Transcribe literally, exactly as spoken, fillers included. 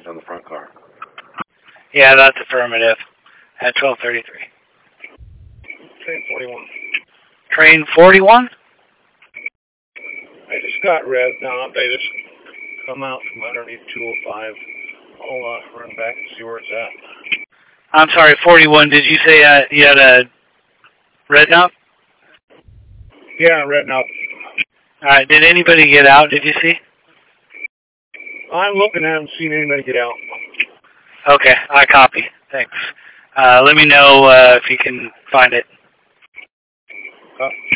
on the front car. Yeah, that's affirmative. At twelve thirty-three. Train forty-one. Train forty-one? I just got revved up. They just come out from underneath two oh five. I'll uh, run back and see where it's at. I'm sorry, forty-one. Did you say uh, you had a red knob? Yeah, red knob. All right. Did anybody get out? Did you see? I'm looking. I haven't seen anybody get out. Okay, I copy. Thanks. Uh, let me know uh, if you can find it. Uh,